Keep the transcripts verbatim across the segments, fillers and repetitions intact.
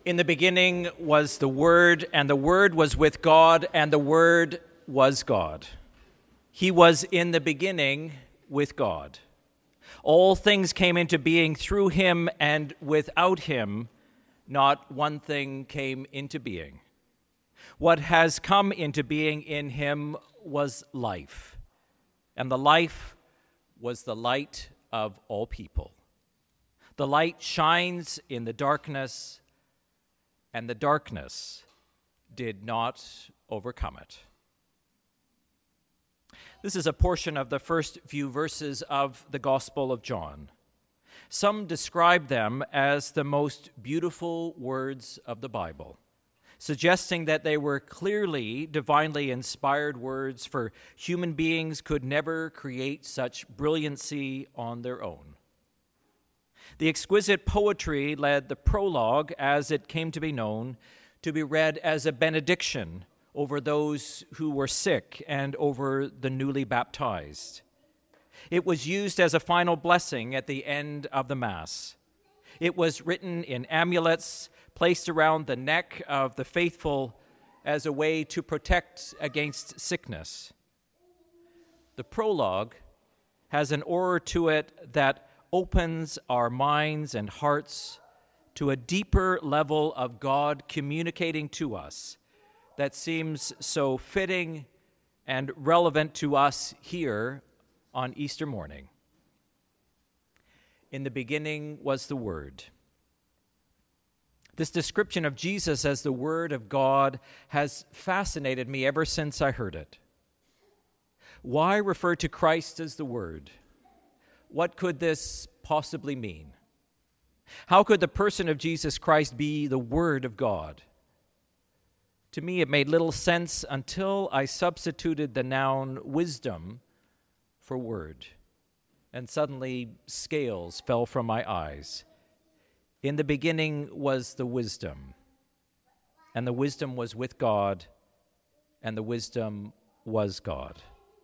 In the beginning was the Word, and the Word was with God, and the Word was God. He was in the beginning with God. All things came into being through him, and without him, not one thing came into being. What has come into being in him was life, and the life was the light of all people. The light shines in the darkness, and the darkness did not overcome it. This is a portion of the first few verses of the Gospel of John. Some describe them as the most beautiful words of the Bible, suggesting that they were clearly divinely inspired words, for human beings could never create such brilliancy on their own. The exquisite poetry led the prologue, as it came to be known, to be read as a benediction over those who were sick and over the newly baptized. It was used as a final blessing at the end of the Mass. It was written in amulets placed around the neck of the faithful as a way to protect against sickness. The prologue has an aura to it that opens our minds and hearts to a deeper level of God communicating to us that seems so fitting and relevant to us here on Easter morning. In the beginning was the Word. This description of Jesus as the Word of God has fascinated me ever since I heard it. Why refer to Christ as the Word? What could this possibly mean? How could the person of Jesus Christ be the Word of God? To me, it made little sense until I substituted the noun wisdom for word, and suddenly scales fell from my eyes. In the beginning was the wisdom, and the wisdom was with God, and the wisdom was God.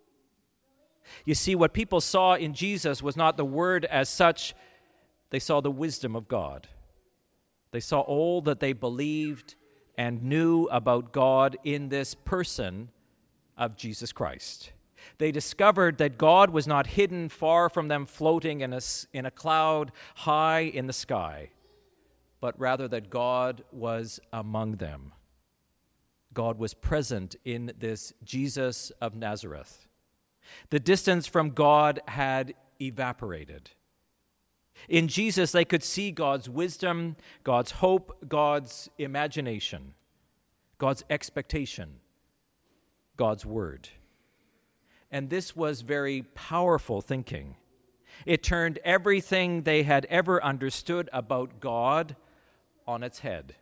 You see, what people saw in Jesus was not the Word as such. They saw the wisdom of God. They saw all that they believed and knew about God in this person of Jesus Christ. They discovered that God was not hidden far from them, floating in a, in a cloud high in the sky, but rather that God was among them. God was present in this Jesus of Nazareth. The distance from God had evaporated. In Jesus, they could see God's wisdom, God's hope, God's imagination, God's expectation, God's word. And this was very powerful thinking. It turned everything they had ever understood about God on its head.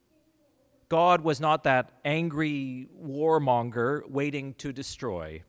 God was not that angry warmonger waiting to destroy.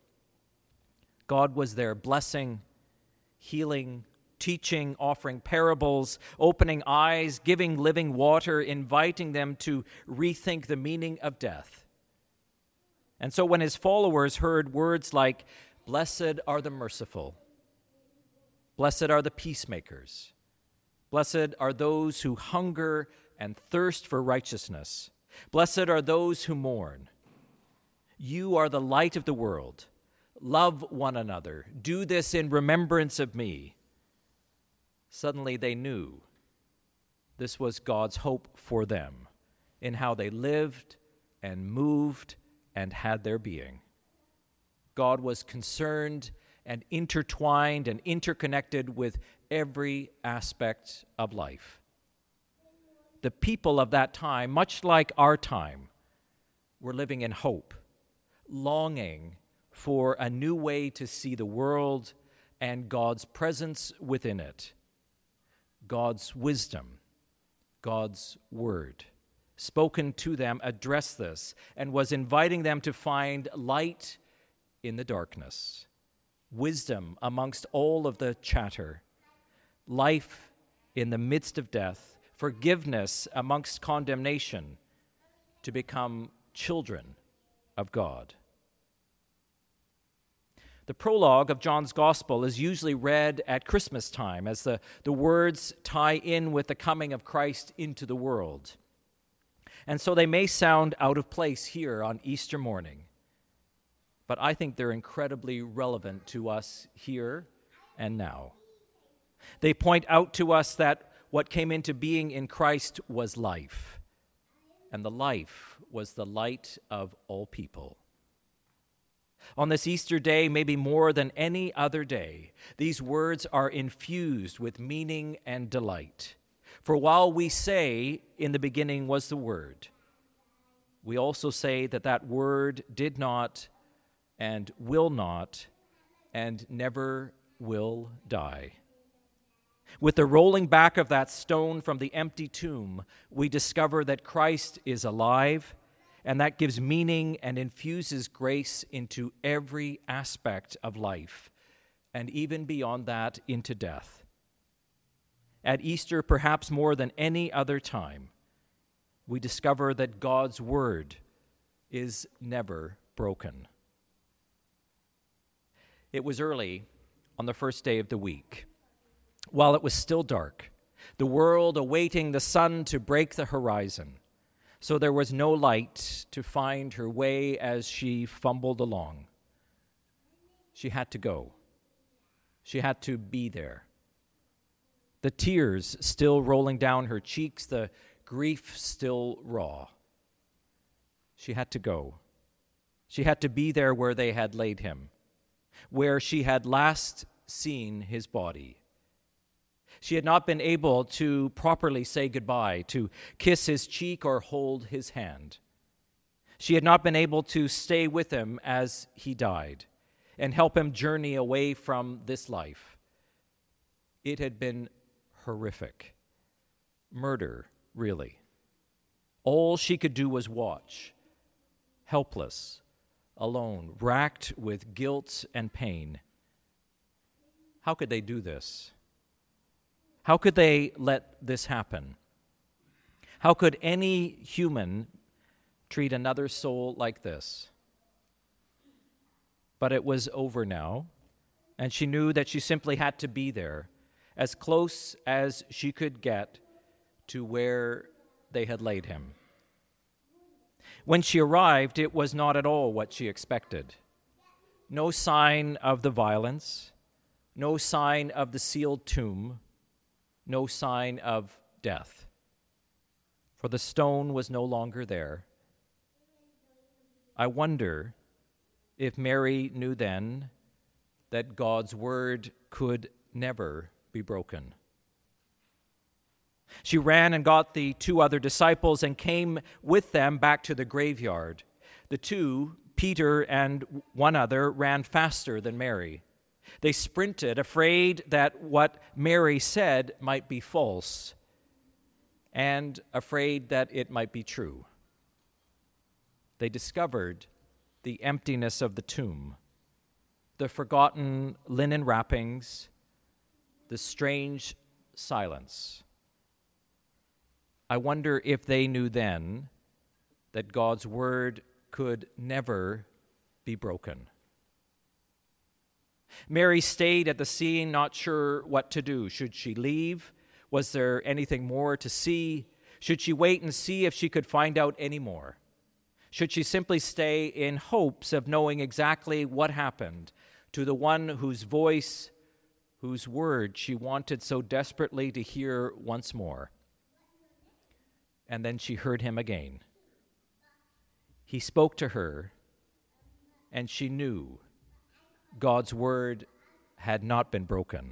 God was there blessing, healing, teaching, offering parables, opening eyes, giving living water, inviting them to rethink the meaning of death. And so when his followers heard words like, "Blessed are the merciful," "Blessed are the peacemakers," "Blessed are those who hunger and thirst for righteousness," "Blessed are those who mourn," "You are the light of the world," "Love one another," "Do this in remembrance of me," suddenly they knew this was God's hope for them in how they lived and moved and had their being. God was concerned and intertwined and interconnected with every aspect of life. The people of that time, much like our time, were living in hope, longing for a new way to see the world and God's presence within it. God's wisdom, God's word, spoken to them, addressed this and was inviting them to find light in the darkness, wisdom amongst all of the chatter, life in the midst of death, forgiveness amongst condemnation, to become children of God. The prologue of John's Gospel is usually read at Christmas time as the, the words tie in with the coming of Christ into the world. And so they may sound out of place here on Easter morning, but I think they're incredibly relevant to us here and now. They point out to us that what came into being in Christ was life, and the life was the light of all people. On this Easter day, maybe more than any other day, these words are infused with meaning and delight. For while we say, in the beginning was the Word, we also say that that Word did not and will not and never will die. With the rolling back of that stone from the empty tomb, we discover that Christ is alive, and that gives meaning and infuses grace into every aspect of life, and even beyond that, into death. At Easter, perhaps more than any other time, we discover that God's word is never broken. It was early on the first day of the week. While it was still dark, the world awaiting the sun to break the horizon, so there was no light to find her way as she fumbled along. She had to go. She had to be there. The tears still rolling down her cheeks, the grief still raw. She had to go. She had to be there where they had laid him, where she had last seen his body. She had not been able to properly say goodbye, to kiss his cheek or hold his hand. She had not been able to stay with him as he died and help him journey away from this life. It had been horrific. Murder, really. All she could do was watch, helpless, alone, racked with guilt and pain. How could they do this? How could they let this happen? How could any human treat another soul like this? But it was over now, and she knew that she simply had to be there, as close as she could get to where they had laid him. When she arrived, it was not at all what she expected. No sign of the violence, no sign of the sealed tomb, no sign of death. For the stone was no longer there. I wonder if Mary knew then that God's word could never be broken. She ran and got the two other disciples and came with them back to the graveyard. The two, Peter and one other, ran faster than Mary. They sprinted, afraid that what Mary said might be false, and afraid that it might be true. They discovered the emptiness of the tomb, the forgotten linen wrappings, the strange silence. I wonder if they knew then that God's word could never be broken. Mary stayed at the scene, not sure what to do. Should she leave? Was there anything more to see? Should she wait and see if she could find out any more? Should she simply stay in hopes of knowing exactly what happened to the one whose voice, whose word she wanted so desperately to hear once more? And then she heard him again. He spoke to her, and she knew God's word had not been broken.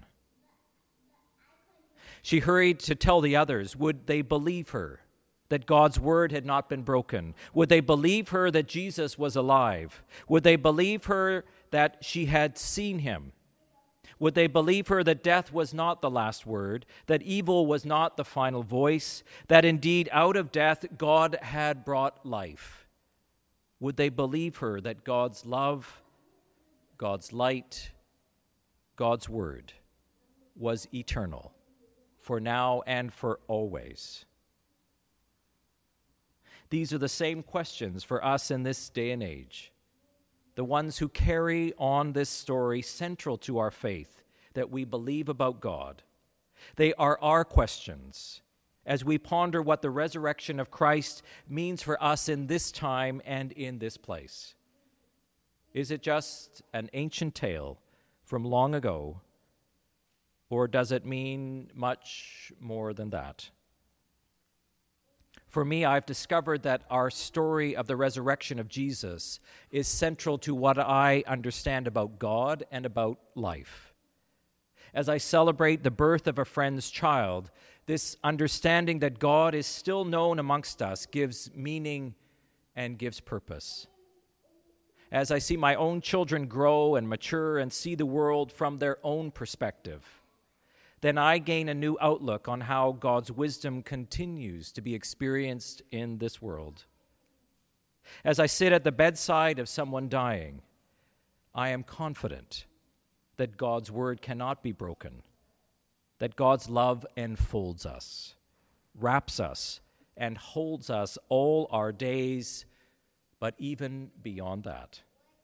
She hurried to tell the others. Would they believe her that God's word had not been broken? Would they believe her that Jesus was alive? Would they believe her that she had seen him? Would they believe her that death was not the last word, that evil was not the final voice, that indeed out of death God had brought life? Would they believe her that God's love, God's light, God's word was eternal, for now and for always? These are the same questions for us in this day and age, the ones who carry on this story central to our faith that we believe about God. They are our questions, as we ponder what the resurrection of Christ means for us in this time and in this place. Is it just an ancient tale from long ago, or does it mean much more than that? For me, I've discovered that our story of the resurrection of Jesus is central to what I understand about God and about life. As I celebrate the birth of a friend's child, this understanding that God is still known amongst us gives meaning and gives purpose. As I see my own children grow and mature and see the world from their own perspective, then I gain a new outlook on how God's wisdom continues to be experienced in this world. As I sit at the bedside of someone dying, I am confident that God's word cannot be broken, that God's love enfolds us, wraps us, and holds us all our days, but even beyond that.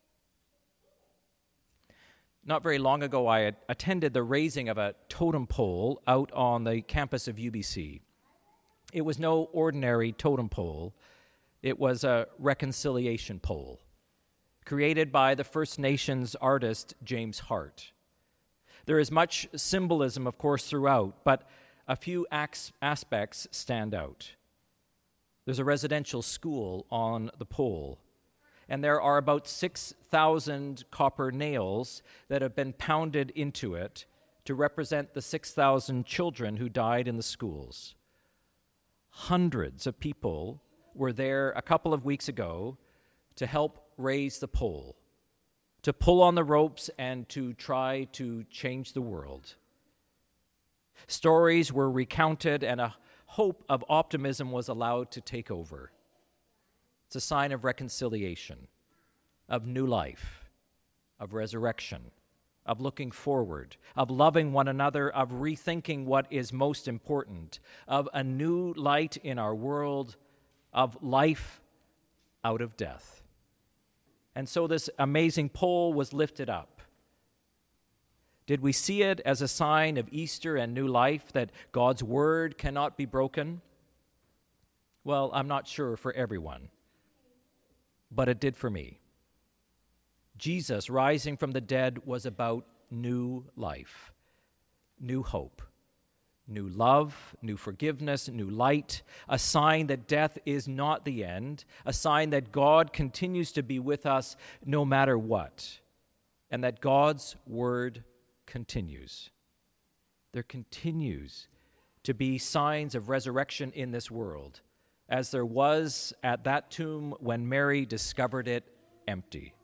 Not very long ago, I had attended the raising of a totem pole out on the campus of U B C. It was no ordinary totem pole. It was a reconciliation pole created by the First Nations artist James Hart. There is much symbolism, of course, throughout, but a few aspects stand out. There's a residential school on the pole, and there are about six thousand copper nails that have been pounded into it to represent the six thousand children who died in the schools. Hundreds of people were there a couple of weeks ago to help raise the pole, to pull on the ropes and to try to change the world. Stories were recounted and a hope of optimism was allowed to take over. It's a sign of reconciliation, of new life, of resurrection, of looking forward, of loving one another, of rethinking what is most important, of a new light in our world, of life out of death. And so this amazing pole was lifted up. Did we see it as a sign of Easter and new life, that God's word cannot be broken? Well, I'm not sure for everyone, but it did for me. Jesus rising from the dead was about new life, new hope, new love, new forgiveness, new light, a sign that death is not the end, a sign that God continues to be with us no matter what, and that God's word continues. There continues to be signs of resurrection in this world, as there was at that tomb when Mary discovered it empty.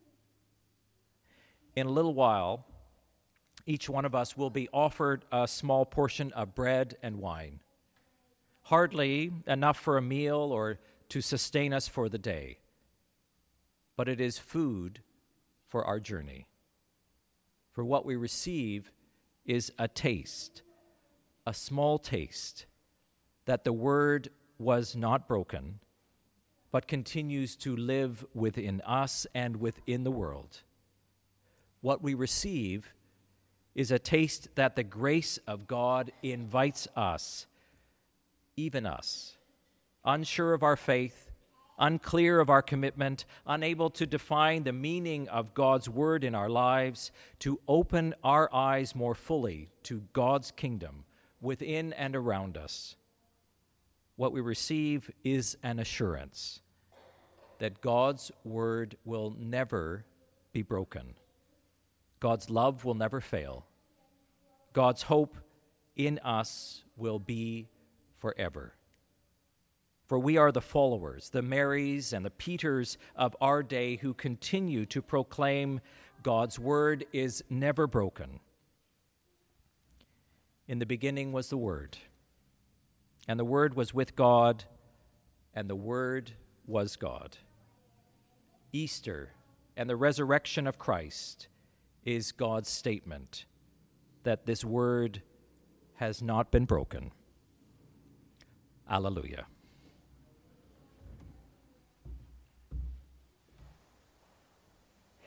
In a little while, each one of us will be offered a small portion of bread and wine, hardly enough for a meal or to sustain us for the day, but it is food for our journey. For what we receive is a taste, a small taste, that the word was not broken, but continues to live within us and within the world. What we receive is a taste that the grace of God invites us, even us, unsure of our faith, unclear of our commitment, unable to define the meaning of God's word in our lives, to open our eyes more fully to God's kingdom within and around us. What we receive is an assurance that God's word will never be broken. God's love will never fail. God's hope in us will be forever. For we are the followers, the Marys and the Peters of our day who continue to proclaim God's word is never broken. In the beginning was the Word, and the Word was with God, and the Word was God. Easter and the resurrection of Christ is God's statement that this word has not been broken. Alleluia.